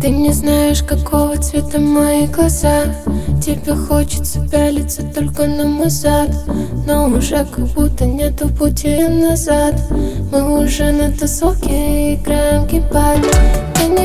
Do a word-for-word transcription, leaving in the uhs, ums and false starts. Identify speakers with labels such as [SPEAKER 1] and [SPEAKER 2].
[SPEAKER 1] Ты не знаешь, какого цвета мои глаза. Тебе хочется пялиться только на мой зад, но уже как будто нету пути назад. Мы уже на тусовке играем геймпад. Ты не